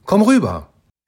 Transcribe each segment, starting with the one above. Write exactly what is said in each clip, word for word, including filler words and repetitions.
Komm rüber!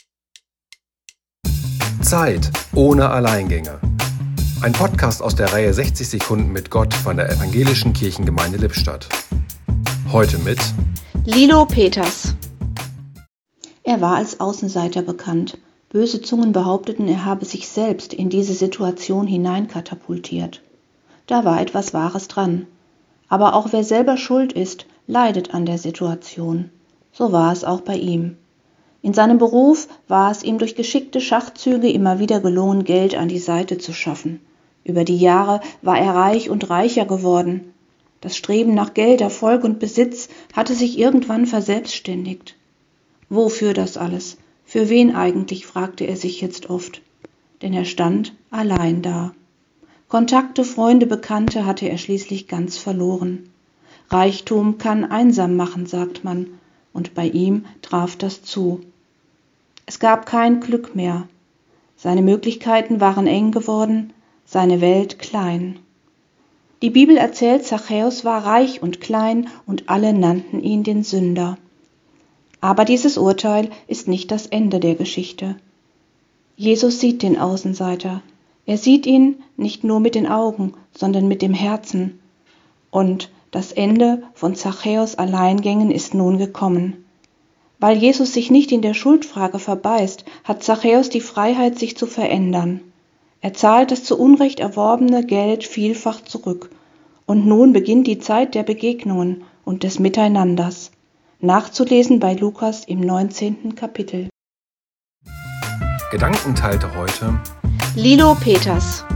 Zeit ohne Alleingänge. Ein Podcast aus der Reihe sechzig Sekunden mit Gott von der Evangelischen Kirchengemeinde Lippstadt. Heute mit Lilo Peters. Er war als Außenseiter bekannt. Böse Zungen behaupteten, er habe sich selbst in diese Situation hineinkatapultiert. Da war etwas Wahres dran. Aber auch wer selber schuld ist, leidet an der Situation. So war es auch bei ihm. In seinem Beruf war es ihm durch geschickte Schachzüge immer wieder gelungen, Geld an die Seite zu schaffen. Über die Jahre war er reich und reicher geworden. Das Streben nach Geld, Erfolg und Besitz hatte sich irgendwann verselbstständigt. Wofür das alles? Für wen eigentlich, fragte er sich jetzt oft. Denn er stand allein da. Kontakte, Freunde, Bekannte hatte er schließlich ganz verloren. Reichtum kann einsam machen, sagt man, und bei ihm traf das zu. Es gab kein Glück mehr. Seine Möglichkeiten waren eng geworden, seine Welt klein. Die Bibel erzählt, Zachäus war reich und klein und alle nannten ihn den Sünder. Aber dieses Urteil ist nicht das Ende der Geschichte. Jesus sieht den Außenseiter. Er sieht ihn nicht nur mit den Augen, sondern mit dem Herzen. Und das Ende von Zachäus Alleingängen ist nun gekommen. Weil Jesus sich nicht in der Schuldfrage verbeißt, hat Zachäus die Freiheit, sich zu verändern. Er zahlt das zu Unrecht erworbene Geld vielfach zurück. Und nun beginnt die Zeit der Begegnungen und des Miteinanders. Nachzulesen bei Lukas im neunzehnten Kapitel. Gedanken teilte heute Lilo Peters.